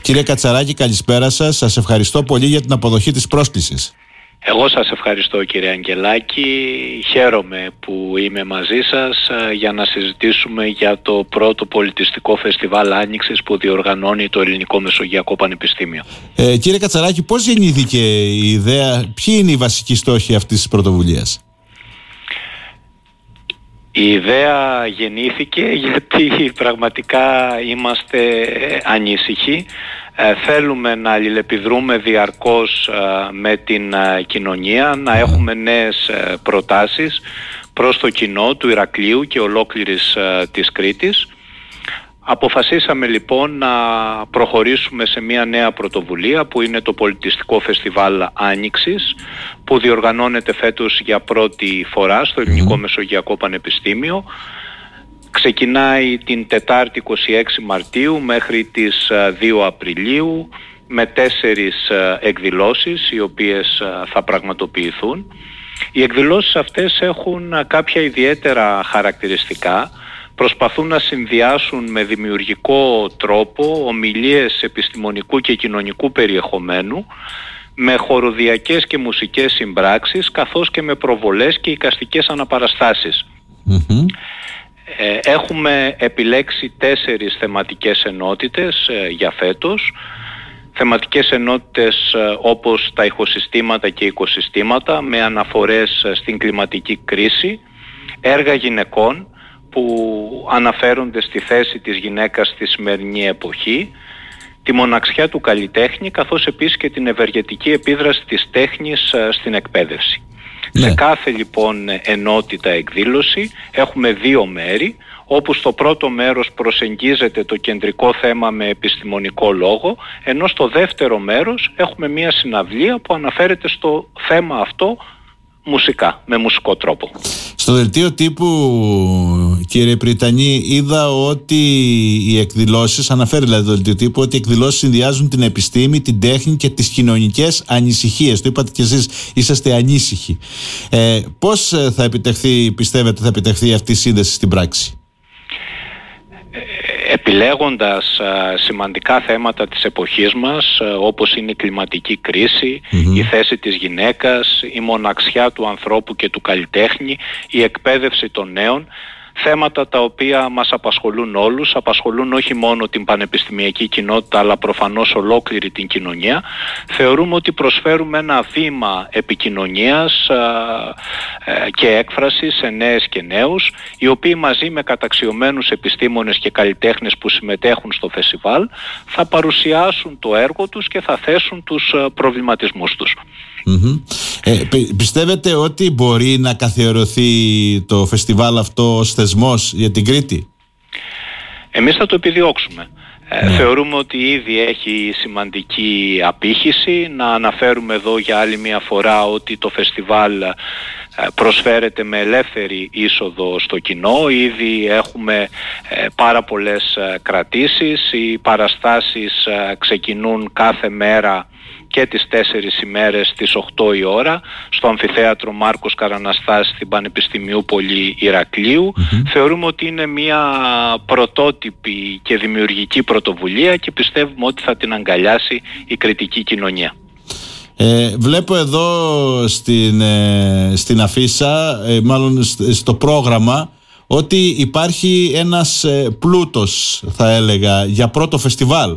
Κύριε Κατσαράκη, καλησπέρα σας. Σας ευχαριστώ πολύ για την αποδοχή της πρόσκλησης. Εγώ σας ευχαριστώ, κύριε Αγγελάκη. Χαίρομαι που είμαι μαζί σας για να συζητήσουμε για το πρώτο πολιτιστικό φεστιβάλ Άνοιξης που διοργανώνει το Ελληνικό Μεσογειακό Πανεπιστήμιο. Κύριε Κατσαράκη, πώς γεννήθηκε η ιδέα, ποιοι είναι οι βασικοί στόχοι αυτής της πρωτοβουλίας? Η ιδέα γεννήθηκε γιατί πραγματικά είμαστε ανήσυχοι. Θέλουμε να αλληλεπιδρούμε διαρκώς με την κοινωνία, να έχουμε νέες προτάσεις προς το κοινό του Ηρακλείου και ολόκληρης της Κρήτης. Αποφασίσαμε λοιπόν να προχωρήσουμε σε μια νέα πρωτοβουλία που είναι το Πολιτιστικό Φεστιβάλ Άνοιξης, που διοργανώνεται φέτος για πρώτη φορά στο Ελληνικό Μεσογειακό Πανεπιστήμιο. Ξεκινάει την Τετάρτη 26 Μαρτίου μέχρι τις 2 Απριλίου με 4 εκδηλώσεις οι οποίες θα πραγματοποιηθούν. Οι εκδηλώσεις αυτές έχουν κάποια ιδιαίτερα χαρακτηριστικά. Προσπαθούν να συνδυάσουν με δημιουργικό τρόπο ομιλίες επιστημονικού και κοινωνικού περιεχομένου με χοροδιακές και μουσικές συμπράξεις, καθώς και με προβολές και εικαστικές αναπαραστάσεις. Έχουμε επιλέξει 4 θεματικές ενότητες για φέτος. Θεματικές ενότητες όπως τα ηχοσυστήματα και οικοσυστήματα με αναφορές στην κλιματική κρίση, έργα γυναικών που αναφέρονται στη θέση της γυναίκας στη σημερινή εποχή, τη μοναξιά του καλλιτέχνη, καθώς επίσης και την ευεργετική επίδραση της τέχνης στην εκπαίδευση. Σε κάθε λοιπόν ενότητα εκδήλωση έχουμε 2 μέρη, όπου στο πρώτο μέρος προσεγγίζεται το κεντρικό θέμα με επιστημονικό λόγο, ενώ στο δεύτερο μέρος έχουμε μια συναυλία που αναφέρεται στο θέμα αυτό μουσικά, με μουσικό τρόπο. Στο δελτίο τύπου, κύριε Πριτανή, είδα ότι οι εκδηλώσεις, αναφέρει δηλαδή το δελτίο τύπου, ότι οι εκδηλώσεις συνδυάζουν την επιστήμη, την τέχνη και τις κοινωνικές ανησυχίες. Το είπατε κι εσείς, είσαστε ανήσυχοι. Πώς θα επιτευχθεί, πιστεύετε, θα επιτευχθεί αυτή η σύνδεση στην πράξη? Επιλέγοντας σημαντικά θέματα της εποχής μας, όπως είναι η κλιματική κρίση, η θέση της γυναίκας, η μοναξιά του ανθρώπου και του καλλιτέχνη, η εκπαίδευση των νέων, θέματα τα οποία μας απασχολούν όλους, απασχολούν όχι μόνο την πανεπιστημιακή κοινότητα αλλά προφανώς ολόκληρη την κοινωνία. Θεωρούμε ότι προσφέρουμε ένα βήμα επικοινωνίας και έκφρασης σε νέες και νέους, οι οποίοι μαζί με καταξιωμένους επιστήμονες και καλλιτέχνες που συμμετέχουν στο φεστιβάλ θα παρουσιάσουν το έργο τους και θα θέσουν τους προβληματισμούς τους. Πιστεύετε ότι μπορεί να καθιερωθεί το φεστιβάλ αυτό ως θεσμός για την Κρήτη? Εμείς θα το επιδιώξουμε. Θεωρούμε ότι ήδη έχει σημαντική απήχηση. Να αναφέρουμε εδώ για άλλη μια φορά ότι το φεστιβάλ προσφέρεται με ελεύθερη είσοδο στο κοινό. Ήδη έχουμε πάρα πολλές κρατήσεις. Οι παραστάσεις ξεκινούν κάθε μέρα και τις 4 ημέρες στις 8 η ώρα στο Αμφιθέατρο Μάρκος Καραναστάση στην Πανεπιστημίου Πόλη Ηρακλείου. Θεωρούμε ότι είναι μια πρωτότυπη και δημιουργική πρωτοβουλία και πιστεύουμε ότι θα την αγκαλιάσει η κρητική κοινωνία. Βλέπω εδώ στην αφίσα, μάλλον στο πρόγραμμα, ότι υπάρχει ένας πλούτος, θα έλεγα, για πρώτο φεστιβάλ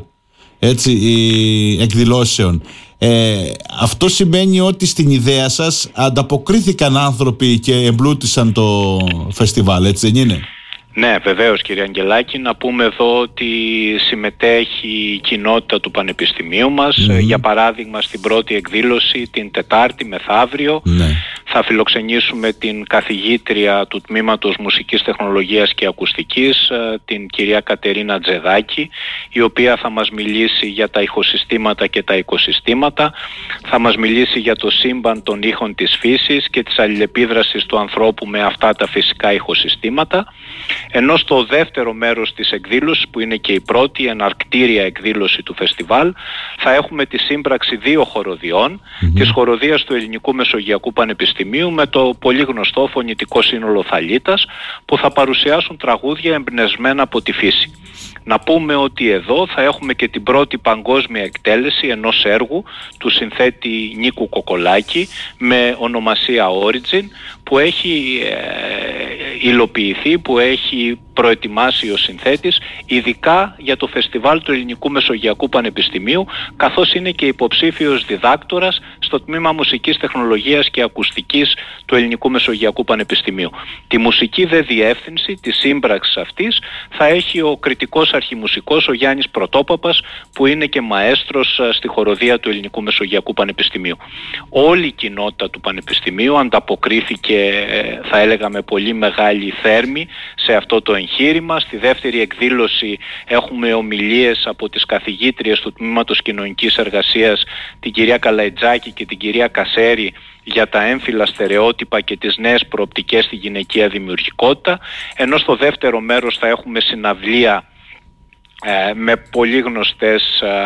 εκδηλώσεων. Αυτό σημαίνει ότι στην ιδέα σας ανταποκρίθηκαν άνθρωποι και εμπλούτησαν το φεστιβάλ, έτσι δεν είναι? Ναι, βεβαίως, κύριε Αγγελάκη. Να πούμε εδώ ότι συμμετέχει η κοινότητα του Πανεπιστημίου μας. Για παράδειγμα, στην πρώτη εκδήλωση την Τετάρτη μεθαύριο θα φιλοξενήσουμε την καθηγήτρια του Τμήματος Μουσικής Τεχνολογίας και Ακουστικής, την κυρία Κατερίνα Τζεδάκη, η οποία θα μας μιλήσει για τα ηχοσυστήματα και τα οικοσυστήματα, θα μας μιλήσει για το σύμπαν των ήχων της φύσης και της αλληλεπίδρασης του ανθρώπου με αυτά τα φυσικά ηχοσυστήματα. Ενώ στο δεύτερο μέρος της εκδήλωσης, που είναι και η πρώτη εναρκτήρια εκδήλωση του φεστιβάλ, θα έχουμε τη σύμπραξη 2 χοροδιών, της χοροδίας του Ελληνικού Μεσογειακού Πανεπιστημίου με το πολύ γνωστό φωνητικό σύνολο Θαλίτας, που θα παρουσιάσουν τραγούδια εμπνευσμένα από τη φύση. Να πούμε ότι εδώ θα έχουμε και την πρώτη παγκόσμια εκτέλεση ενός έργου του συνθέτη Νίκου Κοκολάκη με ονομασία Origin, που έχει υλοποιηθεί, που έχει προετοιμάσει ο συνθέτης ειδικά για το φεστιβάλ του Ελληνικού Μεσογειακού Πανεπιστημίου, καθώς είναι και υποψήφιος διδάκτορας στο τμήμα Μουσικής Τεχνολογίας και Ακουστικής του Ελληνικού Μεσογειακού Πανεπιστημίου. Τη μουσική δε διεύθυνση της σύμπραξης αυτής θα έχει ο κριτικός αρχιμουσικός ο Γιάννης Πρωτόπαπας, που είναι και μαέστρος στη χοροδία του Ελληνικού Μεσογειακού Πανεπιστημίου. Όλη η κοινότητα του Πανεπιστημίου ανταποκρίθηκε, θα έλεγα, με πολύ μεγάλη θέρμη σε αυτό το εγχείρημα. Στη δεύτερη εκδήλωση έχουμε ομιλίες από τις καθηγήτριες του Τμήματος Κοινωνικής Εργασίας, την κυρία Καλαϊτζάκη και την κυρία Κασέρη, για τα έμφυλα στερεότυπα και τις νέες προοπτικές στη γυναικεία δημιουργικότητα, ενώ στο δεύτερο μέρος θα έχουμε συναυλία με πολύ γνωστές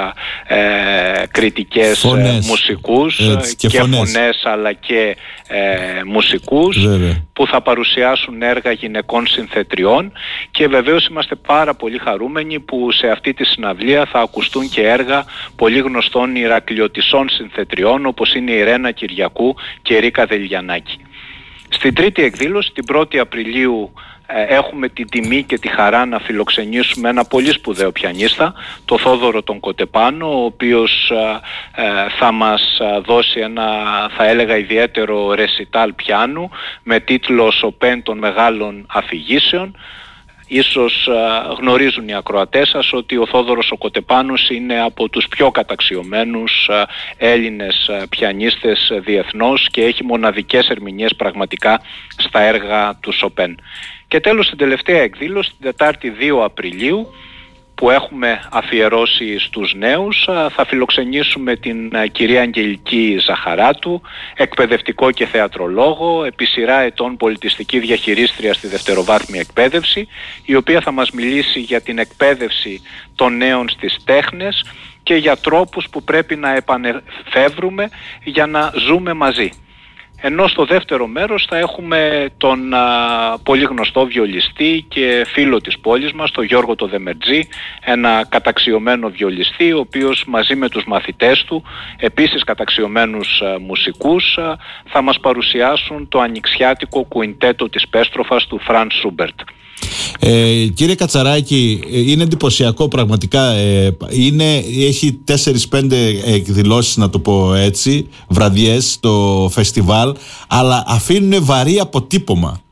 κριτικές μουσικούς και φωνές αλλά και μουσικούς, που θα παρουσιάσουν έργα γυναικών συνθετριών, και βεβαίως είμαστε πάρα πολύ χαρούμενοι που σε αυτή τη συναυλία θα ακουστούν και έργα πολύ γνωστών ηρακλειωτισσών συνθετριών, όπως είναι η Ρένα Κυριακού και η Ρίκα Δελιανάκη. Στην τρίτη εκδήλωση, την 1η Απριλίου, έχουμε την τιμή και τη χαρά να φιλοξενήσουμε ένα πολύ σπουδαίο πιανίστα, το Θόδωρο τον Κοτεπάνο, ο οποίος θα μας δώσει ένα, θα έλεγα, ιδιαίτερο ρεσιτάλ πιάνου με τίτλο «Σοπέν των μεγάλων αφηγήσεων». Ίσως γνωρίζουν οι ακροατές σας ότι ο Θόδωρος ο Κοτεπάνος είναι από τους πιο καταξιωμένους Έλληνες πιανίστες διεθνώς και έχει μοναδικές ερμηνείες πραγματικά στα έργα του Σοπέν. Και τέλος, στην τελευταία εκδήλωση, την Τετάρτη 2 Απριλίου, που έχουμε αφιερώσει στους νέους, θα φιλοξενήσουμε την κυρία Αγγελική Ζαχαράτου, εκπαιδευτικό και θεατρολόγο, επί σειρά ετών πολιτιστική διαχειρίστρια στη δευτεροβάθμια εκπαίδευση, η οποία θα μας μιλήσει για την εκπαίδευση των νέων στις τέχνες και για τρόπους που πρέπει να επανεφεύρουμε για να ζούμε μαζί. Ενώ στο δεύτερο μέρος θα έχουμε τον πολύ γνωστό βιολιστή και φίλο της πόλης μας, τον Γιώργο το Δεμερτζή, ένα καταξιωμένο βιολιστή, ο οποίος μαζί με τους μαθητές του, επίσης καταξιωμένους μουσικούς, θα μας παρουσιάσουν το ανοιξιάτικο κουιντέτο της Πέστροφας του Φραντ Σούμπερτ. Κύριε Κατσαράκη, είναι εντυπωσιακό πραγματικά. Έχει 4-5 εκδηλώσεις, να το πω έτσι, βραδιές το φεστιβάλ, αλλά αφήνουν βαρύ αποτύπωμα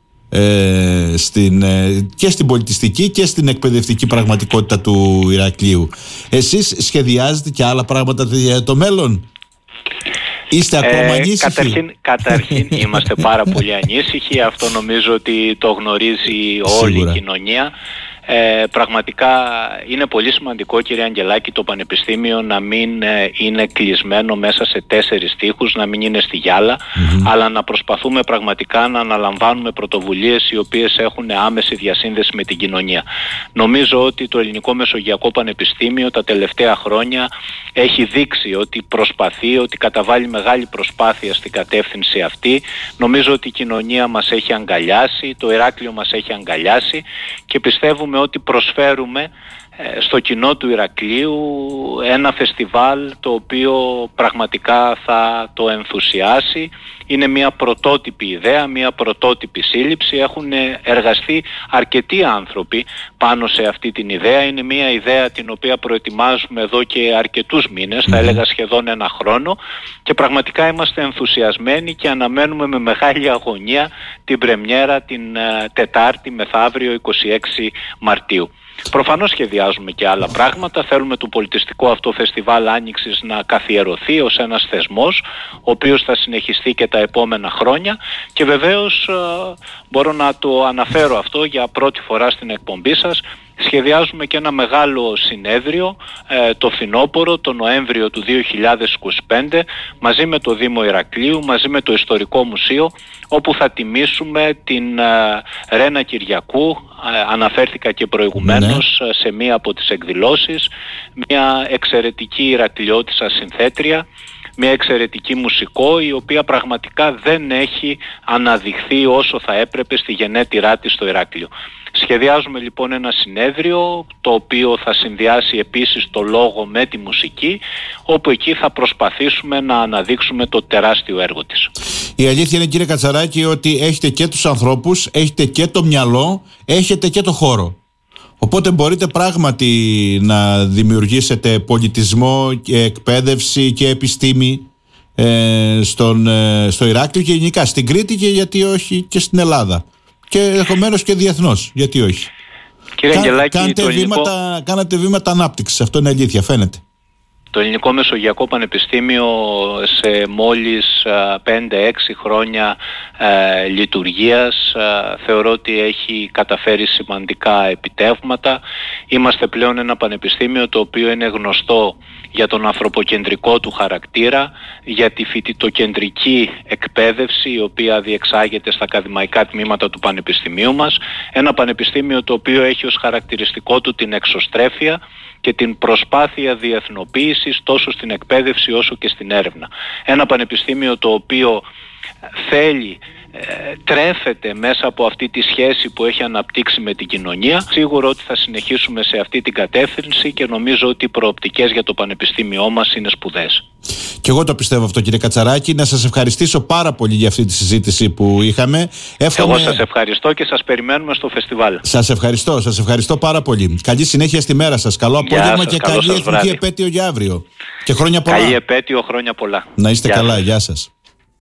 και στην πολιτιστική και στην εκπαιδευτική πραγματικότητα του Ηρακλείου. Εσείς σχεδιάζετε και άλλα πράγματα για το μέλλον? Είστε ακόμα ανήσυχοι? Καταρχήν είμαστε πάρα πολύ ανήσυχοι. Αυτό νομίζω ότι το γνωρίζει όλη η κοινωνία. Πραγματικά είναι πολύ σημαντικό, κύριε Αγγελάκη, το Πανεπιστήμιο να μην είναι κλεισμένο μέσα σε 4 τοίχους, να μην είναι στη γυάλα, αλλά να προσπαθούμε πραγματικά να αναλαμβάνουμε πρωτοβουλίες οι οποίες έχουν άμεση διασύνδεση με την κοινωνία. Νομίζω ότι το Ελληνικό Μεσογειακό Πανεπιστήμιο τα τελευταία χρόνια έχει δείξει ότι προσπαθεί, ότι καταβάλει μεγάλη προσπάθεια στην κατεύθυνση αυτή. Νομίζω ότι η κοινωνία μας έχει αγκαλιάσει, το Ηράκλειο μας έχει αγκαλιάσει, και πιστεύουμε ότι προσφέρουμε στο κοινό του Ηρακλείου ένα φεστιβάλ το οποίο πραγματικά θα το ενθουσιάσει. Είναι μια πρωτότυπη ιδέα, μια πρωτότυπη σύλληψη. Έχουν εργαστεί αρκετοί άνθρωποι πάνω σε αυτή την ιδέα. Είναι μια ιδέα την οποία προετοιμάζουμε εδώ και αρκετούς μήνες, θα έλεγα σχεδόν 1 χρόνο, και πραγματικά είμαστε ενθουσιασμένοι και αναμένουμε με μεγάλη αγωνία την πρεμιέρα την Τετάρτη μεθαύριο 26 Μαρτίου. Προφανώς σχεδιάζουμε και άλλα πράγματα. Θέλουμε το πολιτιστικό αυτό φεστιβάλ Άνοιξης να καθιερωθεί ως ένας θεσμός, ο οποίος θα συνεχιστεί και τα επόμενα χρόνια, και βεβαίως μπορώ να το αναφέρω αυτό για πρώτη φορά στην εκπομπή σας. Σχεδιάζουμε και ένα μεγάλο συνέδριο το φθινόπωρο, το Νοέμβριο του 2025, μαζί με το Δήμο Ηρακλείου, μαζί με το Ιστορικό Μουσείο, όπου θα τιμήσουμε την Ρένα Κυριακού. Αναφέρθηκα και προηγουμένως σε μία από τις εκδηλώσεις, μια εξαιρετική Ηρακλειώτισσα συνθέτρια, μια εξαιρετική μουσικό, η οποία πραγματικά δεν έχει αναδειχθεί όσο θα έπρεπε στη γενέτειρά της στο Ηράκλειο. Σχεδιάζουμε λοιπόν ένα συνέδριο, το οποίο θα συνδυάσει επίσης το λόγο με τη μουσική, όπου εκεί θα προσπαθήσουμε να αναδείξουμε το τεράστιο έργο της. Η αλήθεια είναι, κύριε Κατσαράκη, ότι έχετε και τους ανθρώπους, έχετε και το μυαλό, έχετε και το χώρο. Οπότε μπορείτε πράγματι να δημιουργήσετε πολιτισμό και εκπαίδευση και επιστήμη στο Ηράκλειο και γενικά στην Κρήτη, και γιατί όχι και στην Ελλάδα. Και ενδεχομένως και διεθνώς, γιατί όχι. Κύριε Αγγελάκη, κάνατε βήματα ανάπτυξης, αυτό είναι αλήθεια, φαίνεται. Το Ελληνικό Μεσογειακό Πανεπιστήμιο σε μόλις 5-6 χρόνια λειτουργίας θεωρώ ότι έχει καταφέρει σημαντικά επιτεύγματα. Είμαστε πλέον ένα πανεπιστήμιο το οποίο είναι γνωστό για τον ανθρωποκεντρικό του χαρακτήρα, για τη φοιτητοκεντρική εκπαίδευση η οποία διεξάγεται στα ακαδημαϊκά τμήματα του πανεπιστημίου μας. Ένα πανεπιστήμιο το οποίο έχει ως χαρακτηριστικό του την εξωστρέφεια και την προσπάθεια διεθνοποίησης τόσο στην εκπαίδευση όσο και στην έρευνα. Ένα πανεπιστήμιο το οποίο θέλει, τρέφεται μέσα από αυτή τη σχέση που έχει αναπτύξει με την κοινωνία. Σίγουρο ότι θα συνεχίσουμε σε αυτή την κατεύθυνση και νομίζω ότι οι προοπτικές για το πανεπιστήμιό μας είναι σπουδαίες. Και εγώ το πιστεύω αυτό, κύριε Κατσαράκη. Να σας ευχαριστήσω πάρα πολύ για αυτή τη συζήτηση που είχαμε. Εγώ σας ευχαριστώ και σας περιμένουμε στο φεστιβάλ. Σας ευχαριστώ πάρα πολύ. Καλή συνέχεια στη μέρα σας. Καλό απόγευμα και καλή εθνική επέτειο για αύριο. Και χρόνια πολλά. Καλή επέτειο, χρόνια πολλά. Να είστε καλά. Γεια σας.